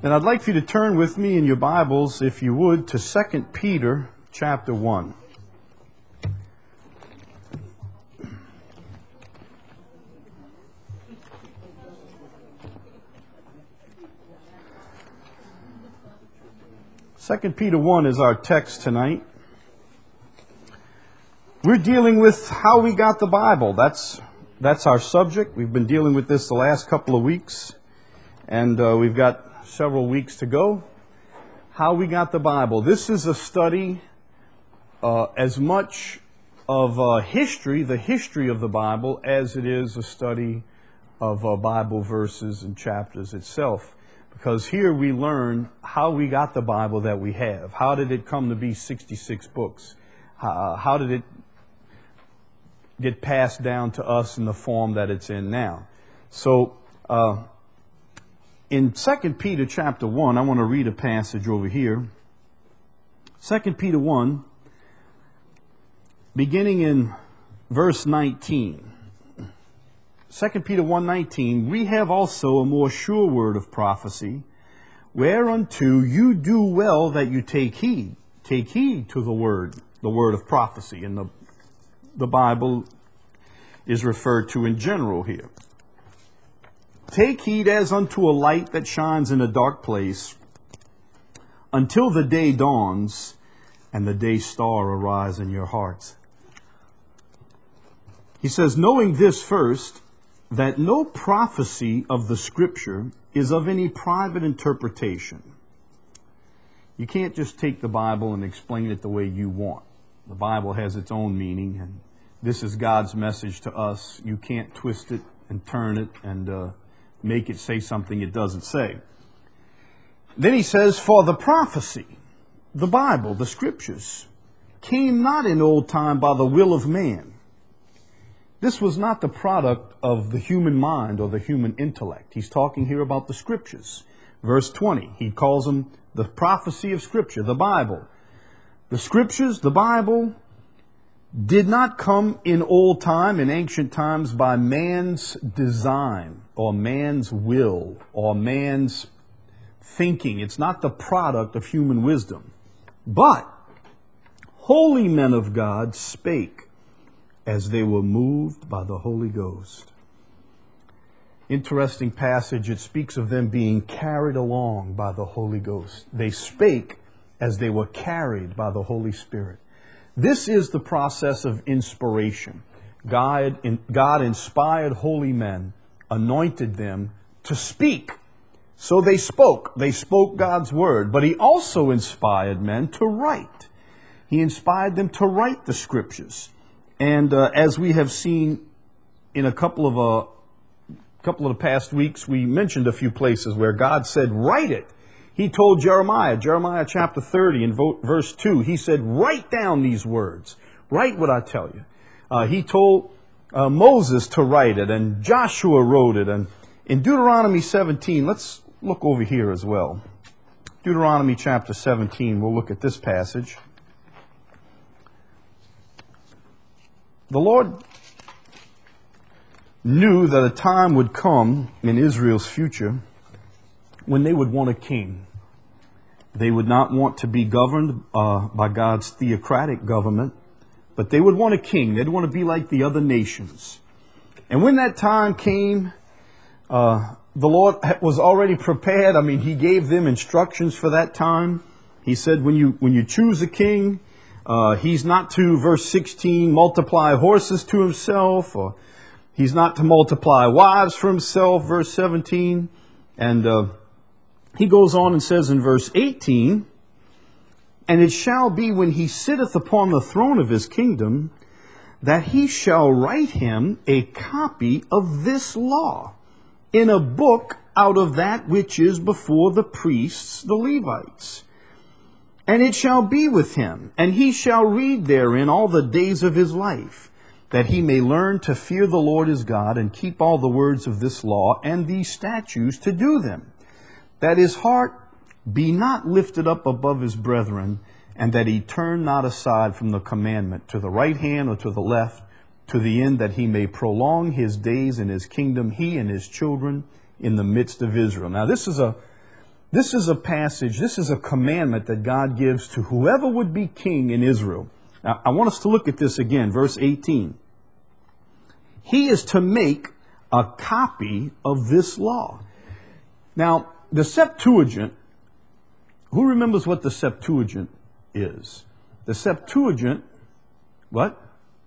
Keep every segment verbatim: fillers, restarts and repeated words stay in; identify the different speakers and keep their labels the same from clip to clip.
Speaker 1: And I'd like for you to turn with me in your Bibles, if you would, to Second Peter chapter one. Second Peter one is our text tonight. We're dealing with how we got the Bible. That's that's our subject. We've been dealing with this the last couple of weeks, and uh, we've got several weeks to go. How we got the Bible. This is a study uh, as much of uh, history, the history of the Bible, as it is a study of uh, Bible verses and chapters itself. Because here we learn how we got the Bible that we have. How did it come to be sixty-six books? Uh, how did it get passed down to us in the form that it's in now? So, uh, in Second Peter chapter one, I want to read a passage over here. Second Peter one, beginning in verse nineteen. Second Peter one nineteen, we have also a more sure word of prophecy, whereunto you do well that you take heed. Take heed to the word, the word of prophecy. And the, the Bible is referred to in general here. Take heed as unto a light that shines in a dark place, until the day dawns and the day star arise in your hearts. He says, knowing this first, that no prophecy of the Scripture is of any private interpretation. You can't just take the Bible and explain it the way you want. The Bible has its own meaning, and this is God's message to us. You can't twist it and turn it and uh, make it say something it doesn't say. Then he says, for the prophecy, the Bible, the Scriptures, came not in old time by the will of man. This was not the product of the human mind or the human intellect. He's talking here about the Scriptures. Verse twenty, he calls them the prophecy of Scripture, the Bible. The Scriptures, the Bible, did not come in old time, in ancient times, by man's design or man's will or man's thinking. It's not the product of human wisdom. But holy men of God spake as they were moved by the Holy Ghost. Interesting passage. It speaks of them being carried along by the Holy Ghost. They spake as they were carried by the Holy Spirit. This is the process of inspiration. God, God inspired holy men, anointed them to speak. So they spoke. They spoke God's word. But He also inspired men to write. He inspired them to write the Scriptures. And uh, as we have seen in a couple of uh, couple of the past weeks, we mentioned a few places where God said, write it. He told Jeremiah, Jeremiah chapter thirty and verse two, he said, write down these words. Write what I tell you. Uh, he told uh, Moses to write it, and Joshua wrote it. And in Deuteronomy seventeen, let's look over here as well. Deuteronomy chapter seventeen, we'll look at this passage. The Lord knew that a time would come in Israel's future when they would want a king. They would not want to be governed uh, by God's theocratic government, but they would want a king. They'd want to be like the other nations. And when that time came, uh, the Lord was already prepared. I mean, He gave them instructions for that time. He said, when you when you choose a king, uh, he's not to, verse sixteen, multiply horses to himself, or he's not to multiply wives for himself, verse seventeen. And uh, he goes on and says in verse eighteen, and it shall be when he sitteth upon the throne of his kingdom, that he shall write him a copy of this law in a book out of that which is before the priests, the Levites. And it shall be with him, and he shall read therein all the days of his life, that he may learn to fear the Lord his God, and keep all the words of this law and these statutes to do them, that his heart be not lifted up above his brethren, and that he turn not aside from the commandment to the right hand or to the left, to the end that he may prolong his days in his kingdom, he and his children in the midst of Israel. Now this is a This is a passage, this is a commandment that God gives to whoever would be king in Israel. Now, I want us to look at this again, verse eighteen. He is to make a copy of this law. Now, the Septuagint, who remembers what the Septuagint is? The Septuagint, what?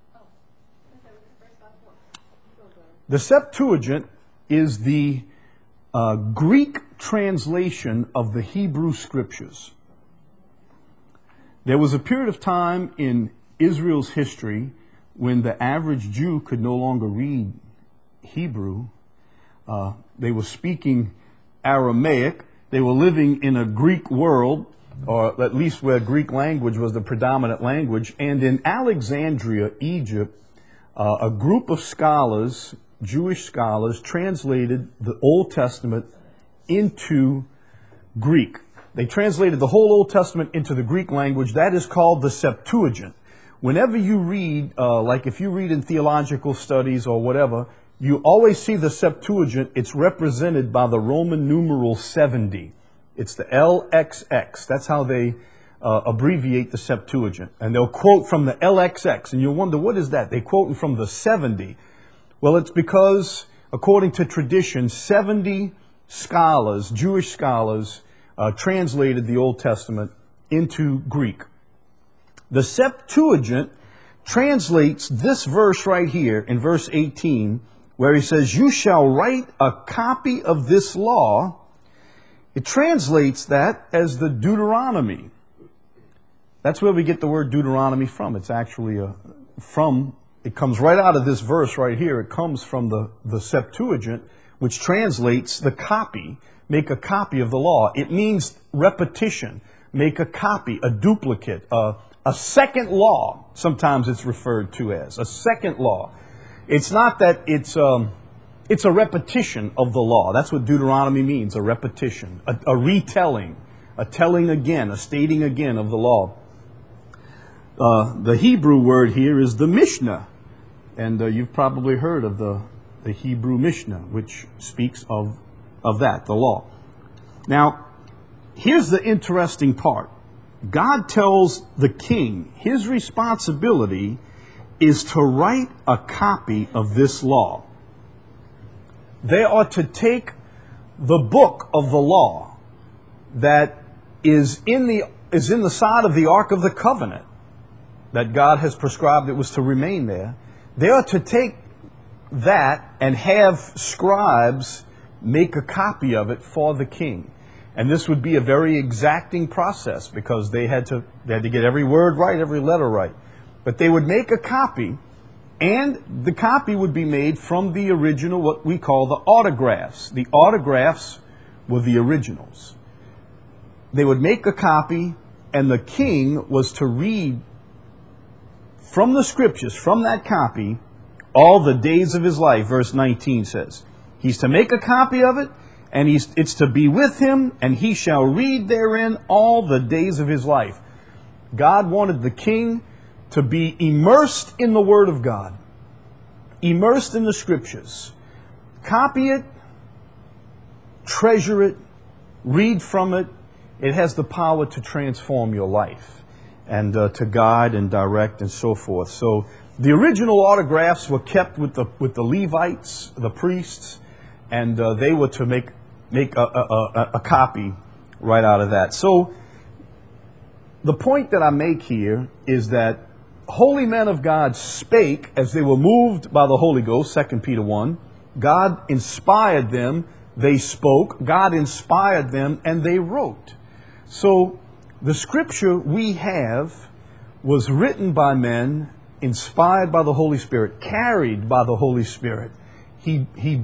Speaker 1: The Septuagint is the uh, Greek translation of the Hebrew Scriptures. There was a period of time in Israel's history when the average Jew could no longer read Hebrew. Uh, they were speaking Aramaic. They were living in a Greek world, or at least where Greek language was the predominant language. And in Alexandria, Egypt, uh, a group of scholars, Jewish scholars, translated the Old Testament into Greek. They translated the whole Old Testament into the Greek language. That is called the Septuagint. Whenever you read, uh, like if you read in theological studies or whatever, you always see the Septuagint. It's represented by the Roman numeral seventy. It's the L X X. That's how they uh, abbreviate the Septuagint. And they'll quote from the L X X. And you'll wonder, what is that? They're quoting from the seventy. Well, it's because, according to tradition, seventy scholars, Jewish scholars, uh, translated the Old Testament into Greek. The Septuagint translates this verse right here in verse eighteen, where he says, you shall write a copy of this law. It translates that as the Deuteronomy. That's where we get the word Deuteronomy from. It's actually a, from, it comes right out of this verse right here. It comes from the, the Septuagint, which translates the copy, make a copy of the law. It means repetition, make a copy, a duplicate, a, a second law. Sometimes it's referred to as a second law. It's not that it's um, it's a repetition of the law. That's what Deuteronomy means, a repetition, a, a retelling, a telling again, a stating again of the law. Uh, the Hebrew word here is the Mishnah. And uh, you've probably heard of the, the Hebrew Mishnah, which speaks of, of that, the law. Now, here's the interesting part. God tells the king his responsibility is to write a copy of this law. They are to take the book of the law that is in the is in the side of the Ark of the Covenant that God has prescribed it was to remain there. They are to take that and have scribes make a copy of it for the king. And this would be a very exacting process because they had to they had to get every word right, every letter right. But they would make a copy, and the copy would be made from the original, what we call the autographs. The autographs were the originals. They would make a copy, and the king was to read from the scriptures, from that copy, all the days of his life, verse nineteen says. He's to make a copy of it, and he's, it's to be with him, and he shall read therein all the days of his life. God wanted the king to be immersed in the Word of God, immersed in the Scriptures. Copy it, treasure it, read from it. It has the power to transform your life and uh, to guide and direct and so forth. So the original autographs were kept with the with the Levites, the priests, and uh, they were to make make a, a, a, a copy right out of that. So the point that I make here is that holy men of God spake as they were moved by the Holy Ghost, Second Peter one. God inspired them, they spoke. God inspired them, and they wrote. So the scripture we have was written by men, inspired by the Holy Spirit, carried by the Holy Spirit. He, he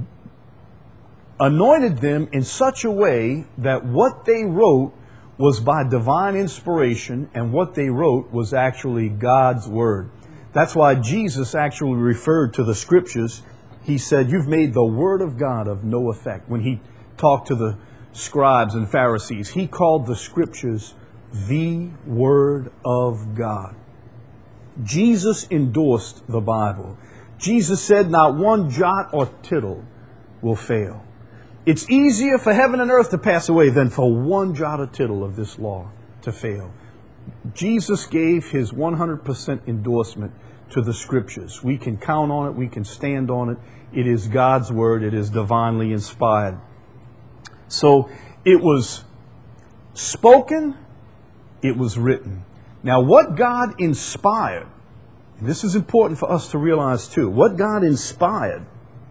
Speaker 1: anointed them in such a way that what they wrote was by divine inspiration, and what they wrote was actually God's Word. That's why Jesus actually referred to the Scriptures. He said, you've made the Word of God of no effect. When he talked to the scribes and Pharisees, he called the Scriptures the Word of God. Jesus endorsed the Bible. Jesus said not one jot or tittle will fail. It's easier for heaven and earth to pass away than for one jot or tittle of this law to fail. Jesus gave his one hundred percent endorsement to the Scriptures. We can count on it. We can stand on it. It is God's Word. It is divinely inspired. So it was spoken. It was written. Now, what God inspired, and this is important for us to realize too, what God inspired,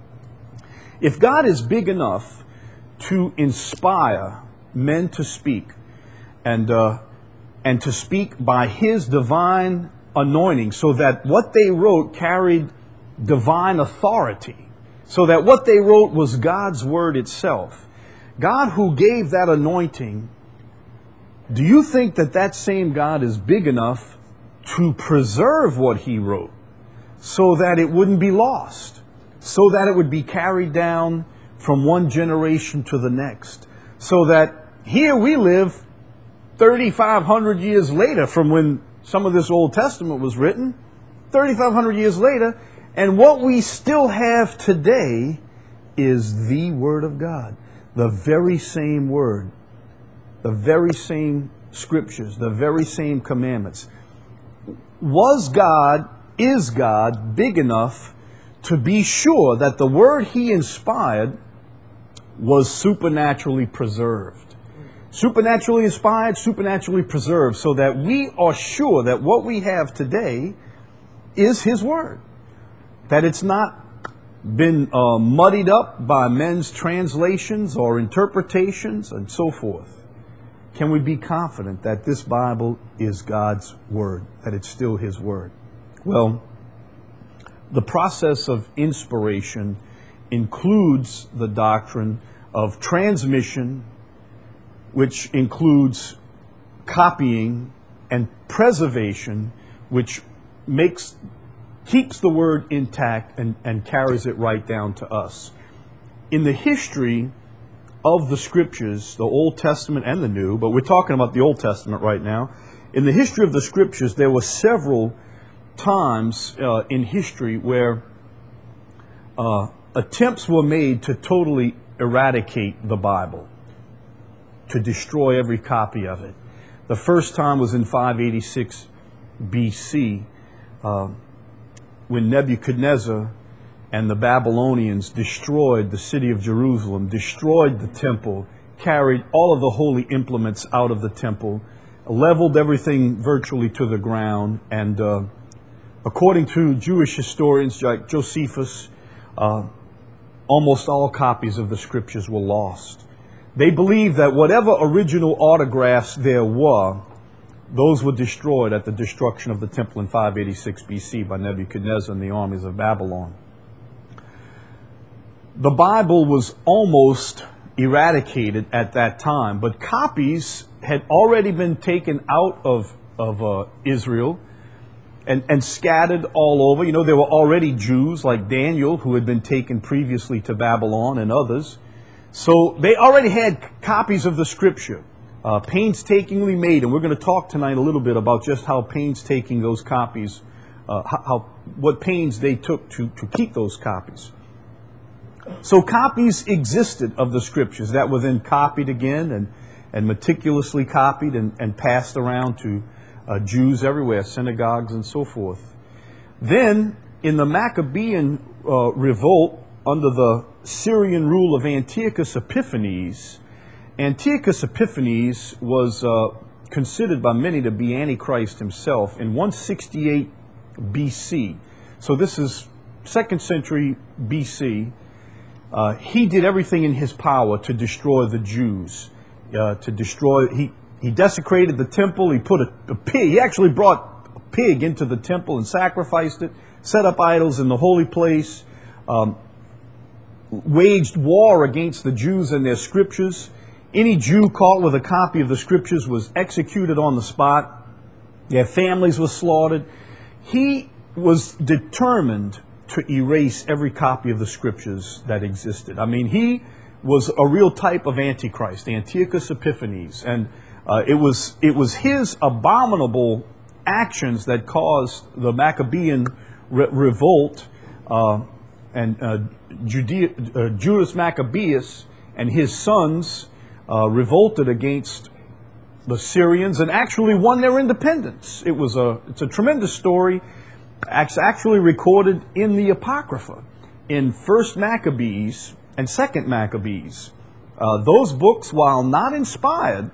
Speaker 1: if God is big enough to inspire men to speak, and uh, and to speak by His divine anointing, so that what they wrote carried divine authority, so that what they wrote was God's Word itself. God who gave that anointing, do you think that that same God is big enough to preserve what He wrote so that it wouldn't be lost, so that it would be carried down from one generation to the next, so that here we live thirty-five hundred years later from when some of this Old Testament was written, thirty-five hundred years later, and what we still have today is the Word of God, the very same Word, the very same Scriptures, the very same commandments. Was God, is God big enough to be sure that the Word He inspired was supernaturally preserved? Supernaturally inspired, supernaturally preserved, so that we are sure that what we have today is His Word. That it's not been uh, muddied up by men's translations or interpretations and so forth. Can we be confident that this Bible is God's Word, that it's still His Word? Well, the process of inspiration includes the doctrine of transmission, which includes copying, and preservation, which makes keeps the Word intact and, and carries it right down to us. In the history of the Scriptures, the Old Testament and the New, but we're talking about the Old Testament right now. In the history of the Scriptures, there were several times uh, in history where uh, attempts were made to totally eradicate the Bible, to destroy every copy of it. The first time was in five eighty-six B C, uh, when Nebuchadnezzar and the Babylonians destroyed the city of Jerusalem, destroyed the temple, carried all of the holy implements out of the temple, leveled everything virtually to the ground, and uh, according to Jewish historians like Josephus, uh, almost all copies of the Scriptures were lost. They believed that whatever original autographs there were, those were destroyed at the destruction of the temple in five eighty-six B C by Nebuchadnezzar and the armies of Babylon. The Bible was almost eradicated at that time, but copies had already been taken out of, of uh, Israel and, and scattered all over. You know, there were already Jews like Daniel who had been taken previously to Babylon, and others. So they already had copies of the Scripture, uh, painstakingly made, and we're going to talk tonight a little bit about just how painstaking those copies, uh, how, how what pains they took to, to keep those copies. So copies existed of the Scriptures that were then copied again and, and meticulously copied and, and passed around to uh, Jews everywhere, synagogues and so forth. Then, in the Maccabean uh, revolt under the Syrian rule of Antiochus Epiphanes, Antiochus Epiphanes was uh, considered by many to be Antichrist himself in one sixty-eight B C. So this is second century B C. Uh, he did everything in his power to destroy the Jews, uh, to destroy, he, he desecrated the temple, he put a, a pig, he actually brought a pig into the temple and sacrificed it, set up idols in the holy place, um, waged war against the Jews and their Scriptures. Any Jew caught with a copy of the Scriptures was executed on the spot. Their families were slaughtered. He was determined to erase every copy of the Scriptures that existed. I mean, he was a real type of Antichrist, Antiochus Epiphanes, and uh, it was it was his abominable actions that caused the Maccabean re- revolt, uh, and uh, Judea, uh, Judas Maccabeus and his sons uh, revolted against the Syrians and actually won their independence. It was a, it's a tremendous story. It's actually recorded in the Apocrypha, in First Maccabees and Second Maccabees. Uh, those books, while not inspired,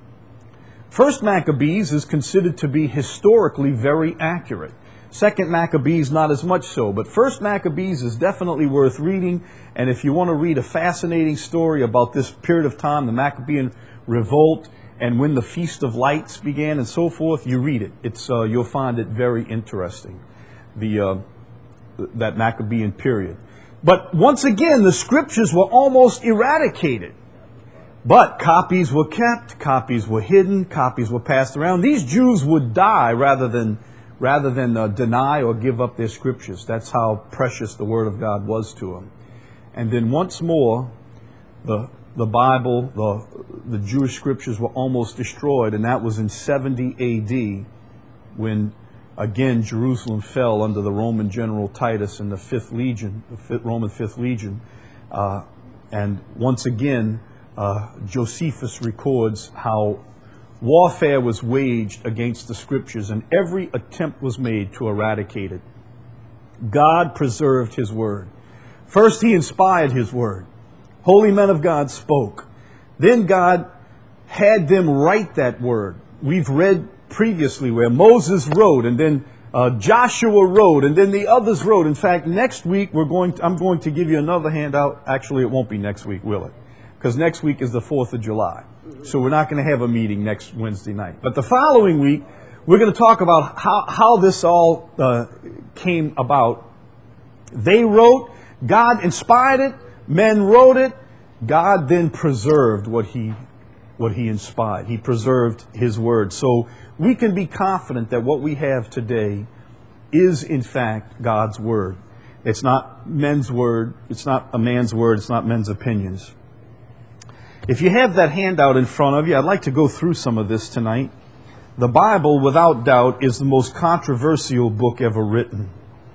Speaker 1: First Maccabees is considered to be historically very accurate. Second Maccabees, not as much so, but First Maccabees is definitely worth reading. And if you want to read a fascinating story about this period of time, the Maccabean revolt, and when the Feast of Lights began and so forth, you read it. It's uh, you'll find it very interesting, the uh, that Maccabean period. But once again, the scriptures were almost eradicated. But copies were kept, copies were hidden, copies were passed around. These Jews would die rather than rather than uh, deny or give up their scriptures. That's how precious the Word of God was to them. And then once more, the the Bible, the, the Jewish scriptures were almost destroyed, and that was in seventy A D when, again, Jerusalem fell under the Roman general Titus and the Fifth Legion, the fifth, Roman Fifth Legion. Uh, and once again, uh, Josephus records how warfare was waged against the scriptures, and every attempt was made to eradicate it. God preserved His Word. First, He inspired His Word. Holy men of God spoke. Then God had them write that Word. We've read previously where Moses wrote, and then uh, Joshua wrote, and then the others wrote. In fact, next week we're going to, I'm going to give you another handout. Actually, it won't be next week, will it? Because next week is the fourth of July. So we're not going to have a meeting next Wednesday night. But the following week, we're going to talk about how, how this all uh, came about. They wrote, God inspired it, men wrote it, God then preserved what he, what he inspired. He preserved His Word. So we can be confident that what we have today is in fact God's Word. It's not men's word, it's not a man's word, it's not men's opinions. If you have that handout in front of you, I'd like to go through some of this tonight. The Bible, without doubt, is the most controversial book ever written.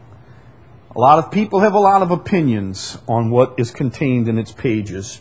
Speaker 1: A lot of people have a lot of opinions on what is contained in its pages.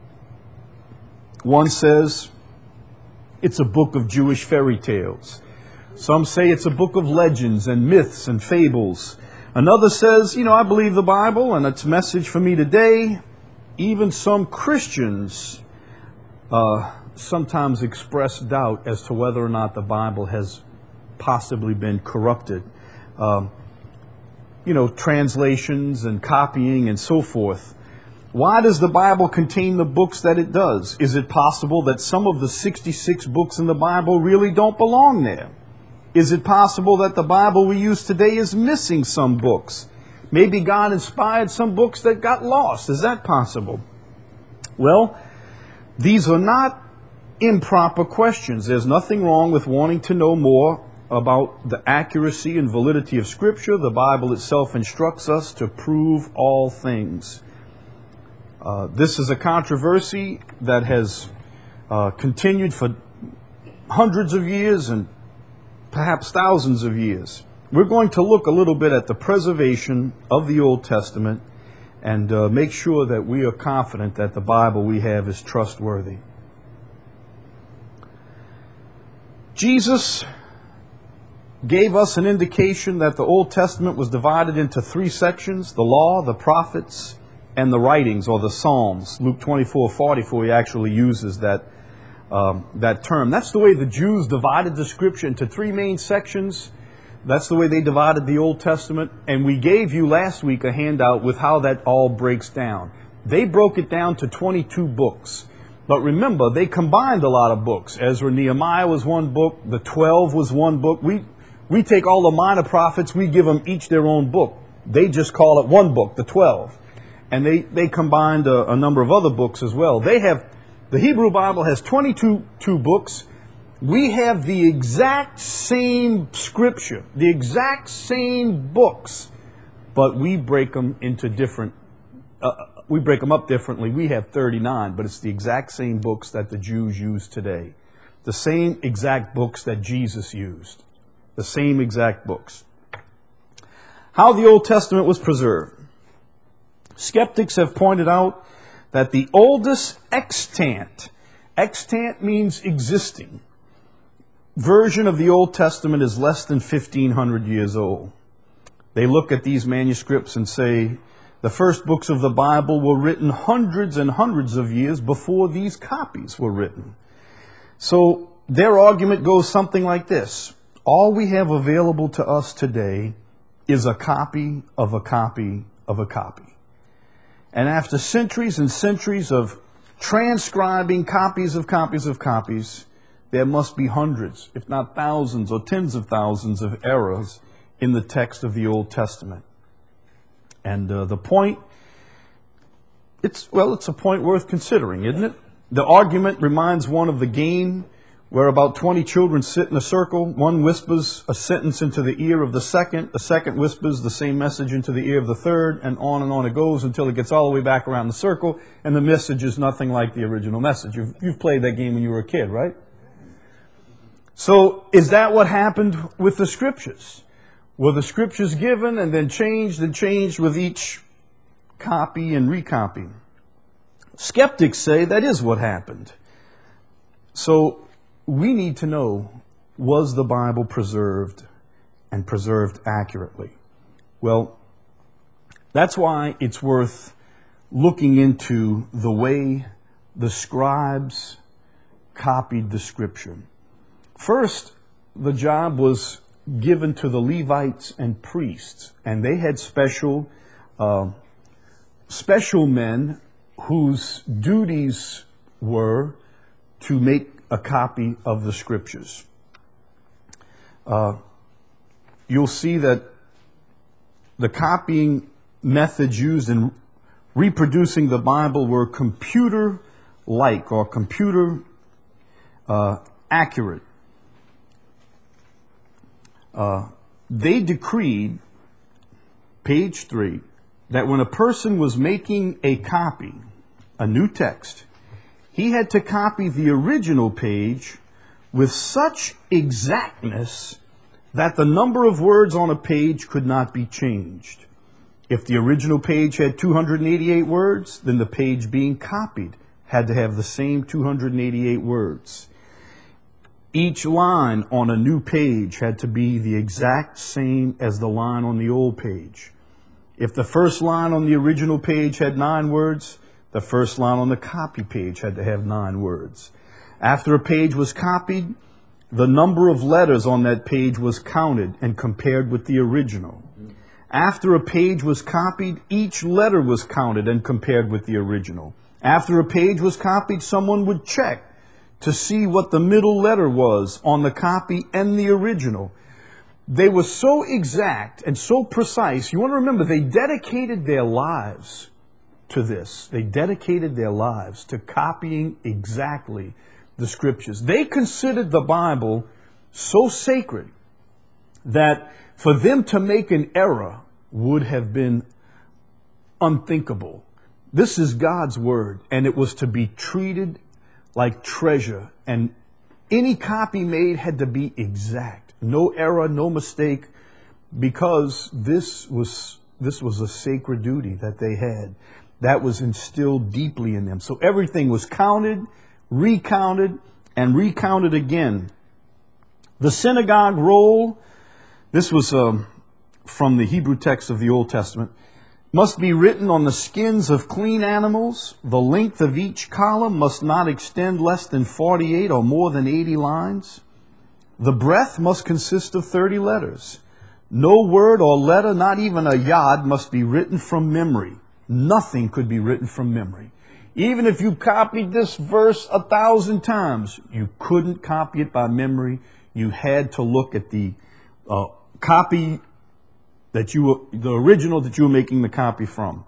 Speaker 1: One says it's a book of Jewish fairy tales. Some say it's a book of legends and myths and fables. Another says, you know, I believe the Bible and its message for me today. Even some Christians Uh, sometimes express doubt as to whether or not the Bible has possibly been corrupted. Um, you know, translations and copying and so forth. Why does the Bible contain the books that it does? Is it possible that some of the sixty-six books in the Bible really don't belong there? Is it possible that the Bible we use today is missing some books? Maybe God inspired some books that got lost. Is that possible? Well, these are not improper questions. There's nothing wrong with wanting to know more about the accuracy and validity of Scripture. The Bible itself instructs us to prove all things. Uh, this is a controversy that has uh, continued for hundreds of years and perhaps thousands of years. We're going to look a little bit at the preservation of the Old Testament and uh, make sure that we are confident that the Bible we have is trustworthy. Jesus gave us an indication that the Old Testament was divided into three sections: the law, the prophets, and the writings, or the Psalms. Luke twenty-four forty-four, he actually uses that, um, that term. That's the way the Jews divided the Scripture into three main sections. That's the way they divided the Old Testament. And we gave you last week a handout with how that all breaks down. They broke it down to twenty-two books. But remember, they combined a lot of books. Ezra, Nehemiah was one book. The twelve was one book. We, we take all the minor prophets, we give them each their own book. They just call it one book, the twelve. And they, they combined a, a number of other books as well. They have, the Hebrew Bible has twenty-two two books. We have the exact same scripture, the exact same books, but we break them into different, uh, we break them up differently. We have thirty-nine, but it's the exact same books that the Jews use today. The same exact books that Jesus used. The same exact books. How the Old Testament was preserved. Skeptics have pointed out that the oldest extant, extant means existing, version of the Old Testament is less than fifteen hundred years old. They look at these manuscripts and say the first books of the Bible were written hundreds and hundreds of years before these copies were written. So their argument goes something like this. All we have available to us today is a copy of a copy of a copy. And after centuries and centuries of transcribing copies of copies of copies, there must be hundreds, if not thousands or tens of thousands of errors in the text of the Old Testament. And uh, the point, it's, well, it's a point worth considering, isn't it? The argument reminds one of the game where about twenty children sit in a circle. One whispers a sentence into the ear of the second. The second whispers the same message into the ear of the third, and on and on it goes until it gets all the way back around the circle, and the message is nothing like the original message. You've, you've played that game when you were a kid, right? So is that what happened with the Scriptures? Were the Scriptures given and then changed and changed with each copy and recopy? Skeptics say that is what happened. So we need to know, was the Bible preserved and preserved accurately? Well, that's why it's worth looking into the way the scribes copied the Scripture. First, the job was given to the Levites and priests, and they had special uh, special men whose duties were to make a copy of the Scriptures. Uh, you'll see that the copying methods used in reproducing the Bible were computer-like or computer uh, accurate. Uh, they decreed, page three, that when a person was making a copy, a new text, he had to copy the original page with such exactness that the number of words on a page could not be changed. If the original page had two hundred eighty-eight words, then the page being copied had to have the same two hundred eighty-eight words. Each line on a new page had to be the exact same as the line on the old page. If the first line on the original page had nine words, the first line on the copy page had to have nine words. After a page was copied, the number of letters on that page was counted and compared with the original. After a page was copied, each letter was counted and compared with the original. After a page was copied, someone would check to see what the middle letter was on the copy and the original. They were so exact and so precise. You want to remember, they dedicated their lives to this. They dedicated their lives to copying exactly the Scriptures. They considered the Bible so sacred that for them to make an error would have been unthinkable. This is God's Word, and it was to be treated like treasure, and any copy made had to be exact. No error, no mistake, because this was this was a sacred duty that they had. That was instilled deeply in them. So everything was counted, recounted, and recounted again. The synagogue roll, this was um, from the Hebrew text of the Old Testament, must be written on the skins of clean animals. The length of each column must not extend less than forty-eight or more than eighty lines. The breadth must consist of thirty letters. No word or letter, not even a yod, must be written from memory. Nothing could be written from memory. Even if you copied this verse a thousand times, you couldn't copy it by memory. You had to look at the uh, copy that you were, the original that you were making the copy from.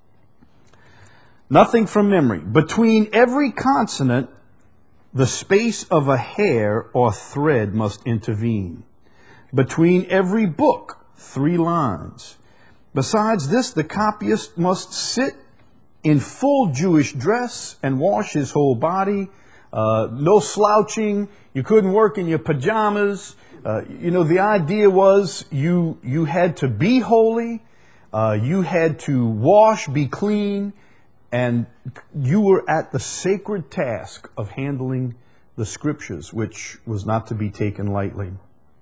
Speaker 1: Nothing from memory. Between every consonant, the space of a hair or thread must intervene. Between every book, three lines. Besides this, the copyist must sit in full Jewish dress and wash his whole body. Uh, no slouching. You couldn't work in your pajamas. Uh, you know, the idea was you you had to be holy, uh, you had to wash, be clean, and you were at the sacred task of handling the Scriptures, which was not to be taken lightly.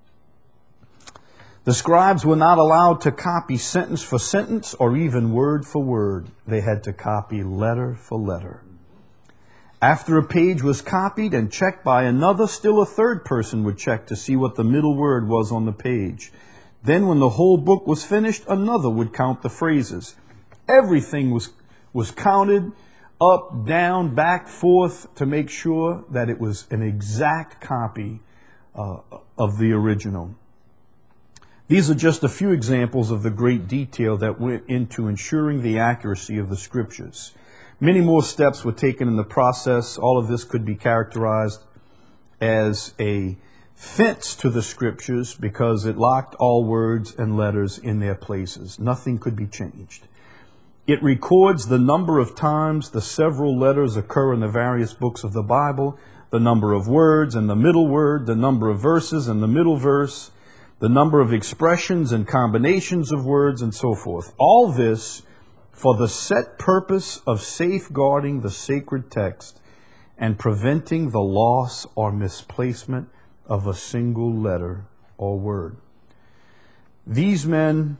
Speaker 1: The scribes were not allowed to copy sentence for sentence or even word for word. They had to copy letter for letter. After a page was copied and checked by another, still a third person would check to see what the middle word was on the page. Then when the whole book was finished, another would count the phrases. Everything was, was counted up, down, back, forth to make sure that it was an exact copy uh, of the original. These are just a few examples of the great detail that went into ensuring the accuracy of the Scriptures. Many more steps were taken in the process. All of this could be characterized as a fence to the Scriptures because it locked all words and letters in their places. Nothing could be changed. It records the number of times the several letters occur in the various books of the Bible, the number of words and the middle word, the number of verses and the middle verse, the number of expressions and combinations of words, and so forth. All this for the set purpose of safeguarding the sacred text and preventing the loss or misplacement of a single letter or word. These men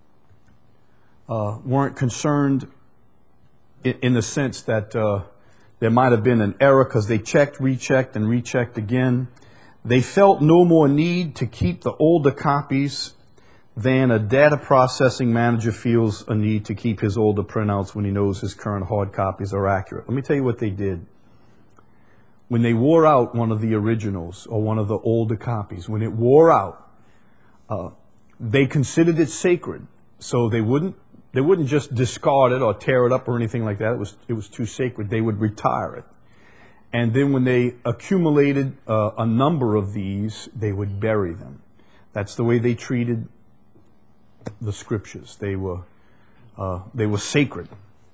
Speaker 1: uh, weren't concerned in, in the sense that uh, there might have been an error because they checked, rechecked, and rechecked again. They felt no more need to keep the older copies than a data processing manager feels a need to keep his older printouts when he knows his current hard copies are accurate. Let me tell you what they did. When they wore out one of the originals or one of the older copies, when it wore out, uh, they considered it sacred. So they wouldn't they wouldn't just discard it or tear it up or anything like that. It was it was too sacred. They would retire it. And then when they accumulated uh, a number of these, they would bury them. That's the way they treated the Scriptures. They were uh, they were sacred.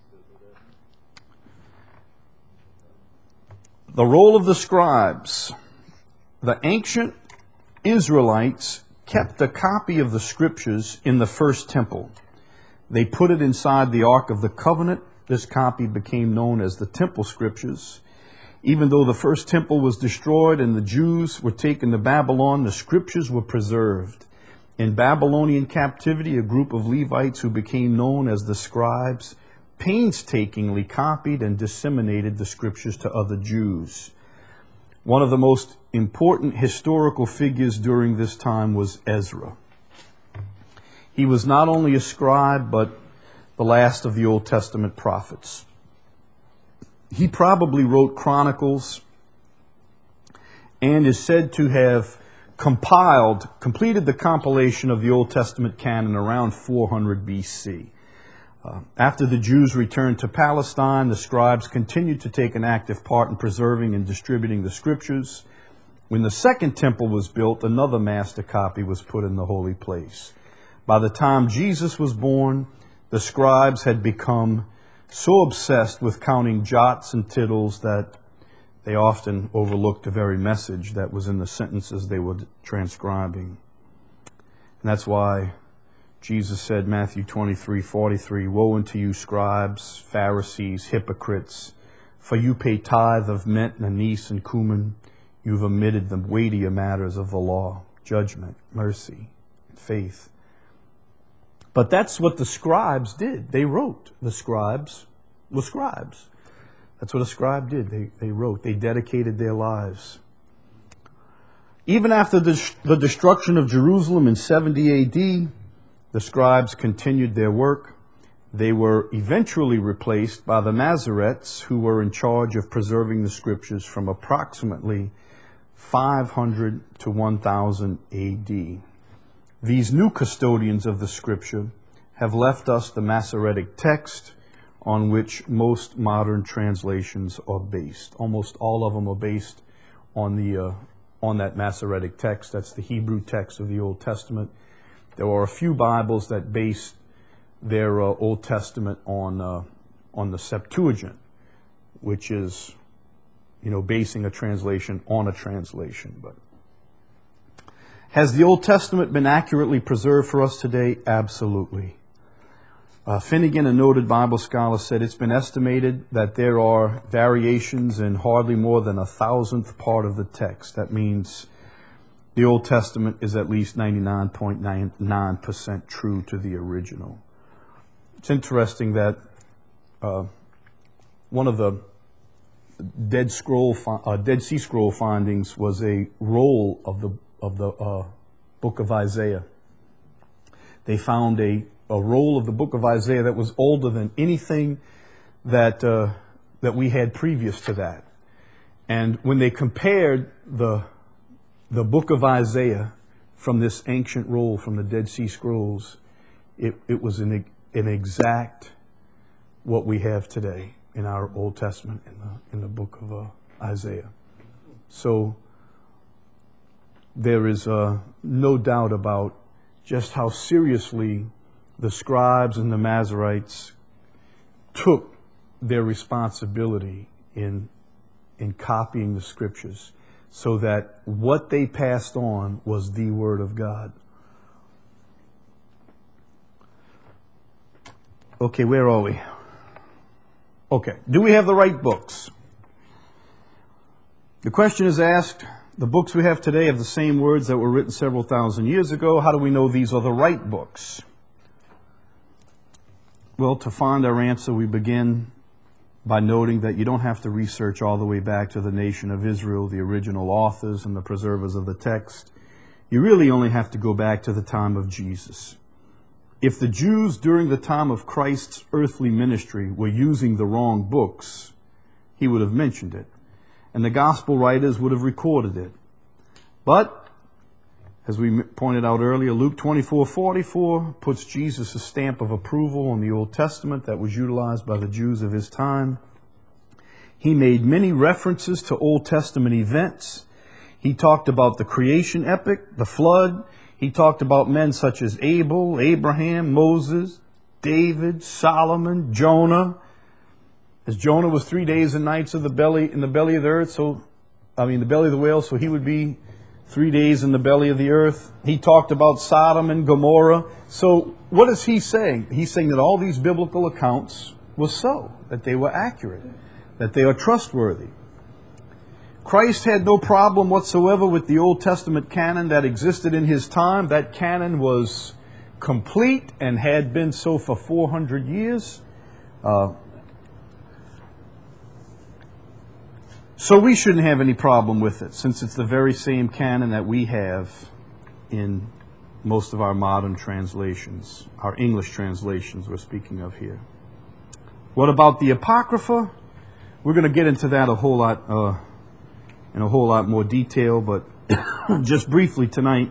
Speaker 1: The role of the scribes. The ancient Israelites kept a copy of the Scriptures in the first temple. They put it inside the Ark of the Covenant. This copy became known as the Temple Scriptures. Even though the first temple was destroyed and the Jews were taken to Babylon, the Scriptures were preserved. In Babylonian captivity, a group of Levites who became known as the scribes painstakingly copied and disseminated the Scriptures to other Jews. One of the most important historical figures during this time was Ezra. He was not only a scribe, but the last of the Old Testament prophets. He probably wrote Chronicles and is said to have compiled, completed the compilation of the Old Testament canon around four hundred B C. Uh, after the Jews returned to Palestine, the scribes continued to take an active part in preserving and distributing the Scriptures. When the second temple was built, another master copy was put in the holy place. By the time Jesus was born, the scribes had become so obsessed with counting jots and tittles that they often overlooked the very message that was in the sentences they were transcribing. And that's why Jesus said, Matthew twenty-three forty-three, "Woe unto you, scribes, Pharisees, hypocrites, for you pay tithe of mint and anise and cumin. You've omitted the weightier matters of the law, judgment, mercy, faith." But that's what the scribes did. They wrote. The scribes were scribes. That's what a scribe did. They, they wrote. They dedicated their lives. Even after the, the destruction of Jerusalem in seventy A D, the scribes continued their work. They were eventually replaced by the Masoretes, who were in charge of preserving the Scriptures from approximately five hundred to one thousand A D. These new custodians of the Scripture have left us the Masoretic text on which most modern translations are based. Almost all of them are based on the uh, on that Masoretic text. That's the Hebrew text of the Old Testament. There are a few Bibles that base their uh, Old Testament on uh, on the Septuagint, which is, you know, basing a translation on a translation. But has the Old Testament been accurately preserved for us today? Absolutely. Uh, Finnegan, a noted Bible scholar, said it's been estimated that there are variations in hardly more than a thousandth part of the text. That means the Old Testament is at least ninety-nine point nine nine percent true to the original. It's interesting that uh, one of the Dead Scroll, uh, Dead Sea Scroll findings was a roll of the of the uh, book of Isaiah. They found a, a roll of the book of Isaiah that was older than anything that uh, that we had previous to that. And when they compared the the book of Isaiah from this ancient roll from the Dead Sea Scrolls, it, it was an, an exact what we have today in our Old Testament, in the, in the book of uh, Isaiah. So there is uh, no doubt about just how seriously the scribes and the Masoretes took their responsibility in, in copying the scriptures, so that what they passed on was the Word of God. Okay, where are we? Okay, do we have the right books? The question is asked, the books we have today have the same words that were written several thousand years ago. How do we know these are the right books? Well, to find our answer, we begin by noting that you don't have to research all the way back to the nation of Israel, the original authors and the preservers of the text. You really only have to go back to the time of Jesus. If the Jews during the time of Christ's earthly ministry were using the wrong books, he would have mentioned it, and the gospel writers would have recorded it. But, as we pointed out earlier, Luke twenty-four forty-four puts Jesus' stamp of approval on the Old Testament that was utilized by the Jews of his time. He made many references to Old Testament events. He talked about the creation epic, the flood. He talked about men such as Abel, Abraham, Moses, David, Solomon, Jonah. As Jonah was three days and nights of the belly in the belly of the earth, so I mean the belly of the whale, so he would be three days in the belly of the earth. He talked about Sodom and Gomorrah. So what is he saying? He's saying that all these biblical accounts were so, that they were accurate, that they are trustworthy. Christ had no problem whatsoever with the Old Testament canon that existed in his time. That canon was complete and had been so for four hundred years. Uh, so we shouldn't have any problem with it, since it's the very same canon that we have in most of our modern translations, our English translations we're speaking of here. What about the Apocrypha? We're going to get into that a whole lot uh, in a whole lot more detail, but just briefly tonight,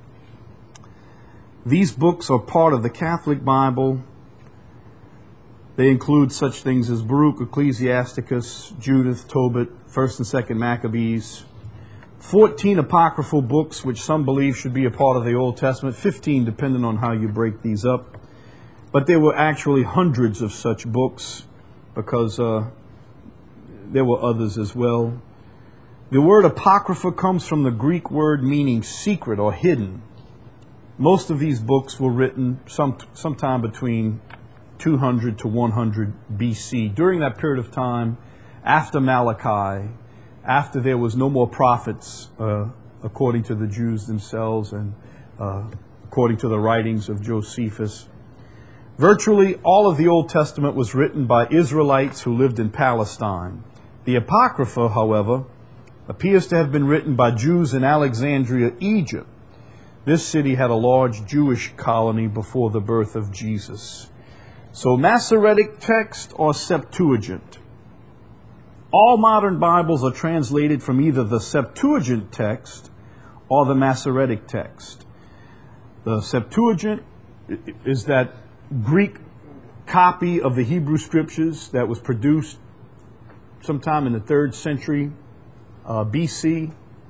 Speaker 1: these books are part of the Catholic Bible. They include such things as Baruch, Ecclesiasticus, Judith, Tobit, First and Second Maccabees, fourteen apocryphal books, which some believe should be a part of the Old Testament, fifteen depending on how you break these up. But there were actually hundreds of such books, because uh, there were others as well. The word apocrypha comes from the Greek word meaning secret or hidden. Most of these books were written some sometime between two hundred to one hundred B C. During that period of time, after Malachi, after there was no more prophets, uh, according to the Jews themselves and uh, according to the writings of Josephus, virtually all of the Old Testament was written by Israelites who lived in Palestine. The Apocrypha, however, appears to have been written by Jews in Alexandria, Egypt. This city had a large Jewish colony before the birth of Jesus. So Masoretic text or Septuagint. All modern Bibles are translated from either the Septuagint text or the Masoretic text. The Septuagint is that Greek copy of the Hebrew Scriptures that was produced sometime in the third century uh, B C.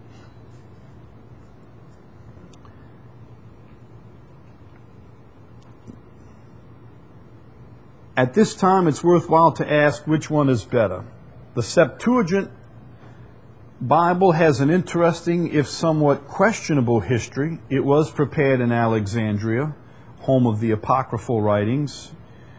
Speaker 1: At this time, it's worthwhile to ask which one is better. The Septuagint Bible has an interesting, if somewhat questionable history. It was prepared in Alexandria, home of the apocryphal writings.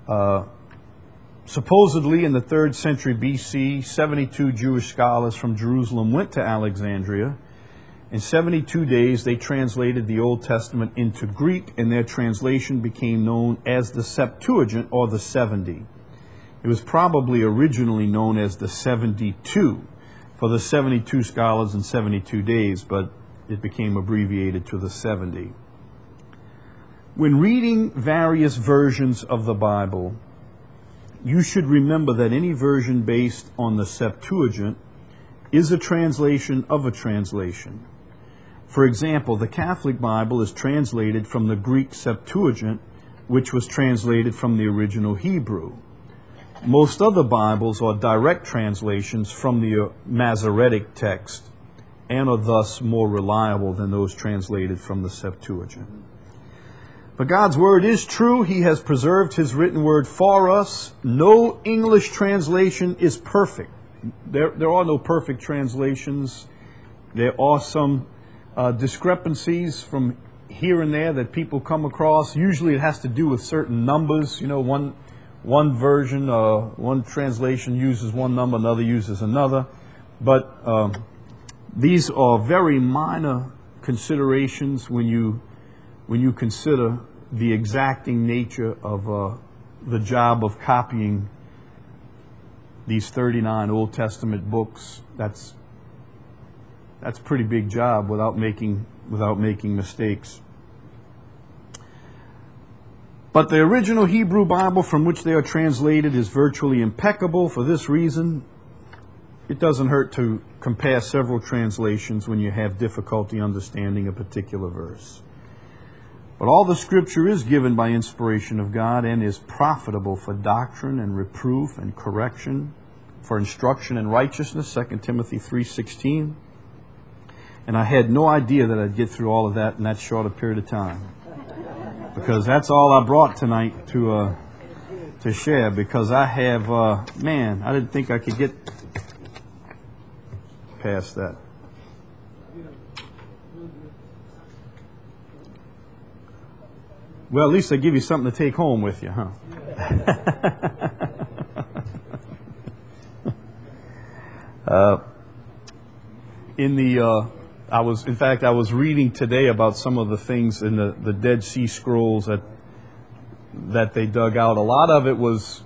Speaker 1: Uh, supposedly in the third century B C, seventy-two Jewish scholars from Jerusalem went to Alexandria. In seventy-two days, they translated the Old Testament into Greek, and their translation became known as the Septuagint, or the seventy. It was probably originally known as the seventy-two for the seventy-two scholars in seventy-two days, but it became abbreviated to the seventy. When reading various versions of the Bible, you should remember that any version based on the Septuagint is a translation of a translation. For example, the Catholic Bible is translated from the Greek Septuagint, which was translated from the original Hebrew. Most other Bibles are direct translations from the Masoretic text and are thus more reliable than those translated from the Septuagint. But God's Word is true. He has preserved His written Word for us. No English translation is perfect. There, there are no perfect translations. There are some uh, discrepancies from here and there that people come across. Usually it has to do with certain numbers. You know, one, one version, uh, one translation uses one number, another uses another. But um, these are very minor considerations when you, when you consider the exacting nature of uh, the job of copying these thirty-nine Old Testament books. That's that's a pretty big job without making without making mistakes. But the original Hebrew Bible from which they are translated is virtually impeccable. For this reason, it doesn't hurt to compare several translations when you have difficulty understanding a particular verse. But all the Scripture is given by inspiration of God and is profitable for doctrine and reproof and correction, for instruction in righteousness, Second Timothy three sixteen. And I had no idea that I'd get through all of that in that short a period of time. Because that's all I brought tonight to uh, to share. Because I have, uh, man, I didn't think I could get past that. Well, at least they give you something to take home with you, huh? uh, in the, uh, I was, in fact, I was reading today about some of the things in the, the Dead Sea Scrolls that that they dug out. A lot of it was,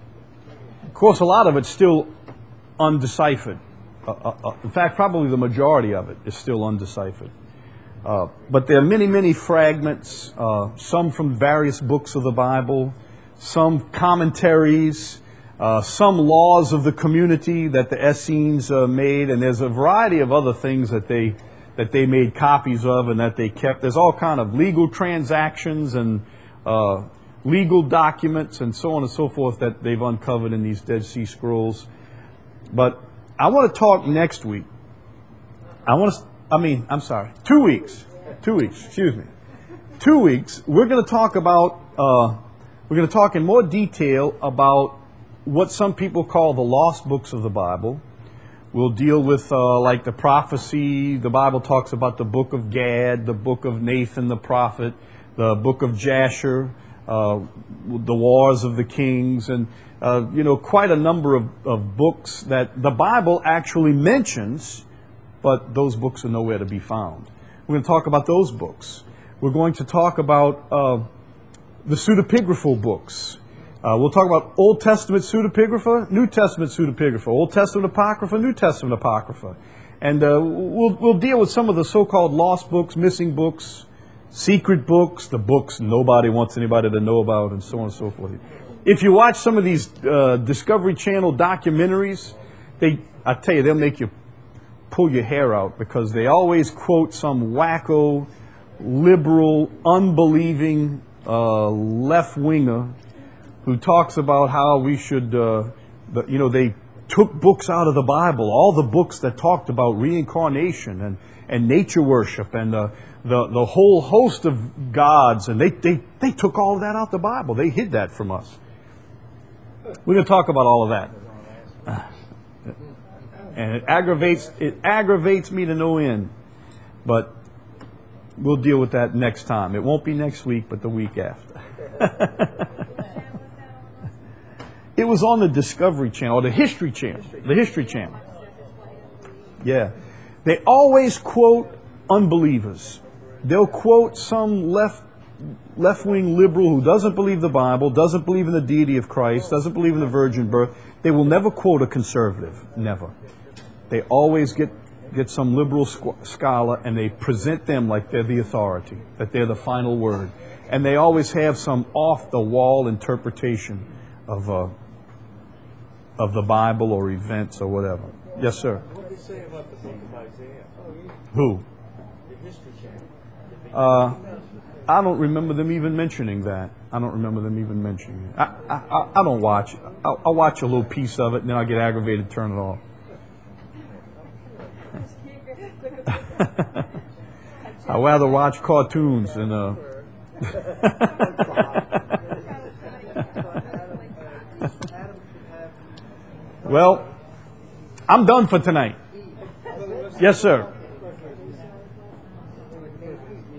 Speaker 1: of course, a lot of it's still undeciphered. Uh, uh, uh, in fact, probably the majority of it is still undeciphered. Uh, but there are many, many fragments, uh, some from various books of the Bible, some commentaries, uh, some laws of the community that the Essenes uh, made, and there's a variety of other things that they that they made copies of and that they kept. There's all kind of legal transactions and uh, legal documents and so on and so forth that they've uncovered in these Dead Sea Scrolls. But I want to talk next week. I want to. I mean, I'm sorry, two weeks, two weeks, excuse me, two weeks, we're going to talk about, uh, we're going to talk in more detail about what some people call the lost books of the Bible. We'll deal with, uh, like the prophecy. The Bible talks about the book of Gad, the book of Nathan the prophet, the book of Jasher, uh, the wars of the kings, and, uh, you know, quite a number of, of books that the Bible actually mentions, but those books are nowhere to be found. We're going to talk about those books. We're going to talk about uh, the pseudepigraphal books. Uh, we'll talk about Old Testament pseudepigrapha, New Testament pseudepigrapha, Old Testament apocrypha, New Testament apocrypha. And uh, we'll, we'll deal with some of the so-called lost books, missing books, secret books, the books nobody wants anybody to know about, and so on and so forth. If you watch some of these uh, Discovery Channel documentaries, they, I tell you, they'll make you pull your hair out, because they always quote some wacko, liberal, unbelieving uh, left-winger who talks about how we should, uh, the, you know, they took books out of the Bible, all the books that talked about reincarnation and, and nature worship and uh, the, the whole host of gods, and they, they, they took all of that out of the Bible. They hid that from us. We're going to talk about all of that. And it aggravates it aggravates me to no end. But we'll deal with that next time. It won't be next week, but the week after. It was on the Discovery Channel, or the History Channel. The History Channel. Yeah. They always quote unbelievers. They'll quote some left left-wing liberal who doesn't believe the Bible, doesn't believe in the deity of Christ, doesn't believe in the virgin birth. They will never quote a conservative. Never. They always get, get some liberal squ- scholar and they present them like they're the authority, that they're the final word. And they always have some off-the-wall interpretation of uh, of the Bible or events or whatever. Yes, sir.
Speaker 2: What do they say about the book of Isaiah?
Speaker 1: Who?
Speaker 2: The History Channel.
Speaker 1: Uh, I don't remember them even mentioning that. I don't remember them even mentioning it. I, I, I don't watch it. I'll, I'll watch a little piece of it and then I get aggravated, turn it off. I'd rather watch cartoons than... Uh... Well, I'm done for tonight. Yes, sir.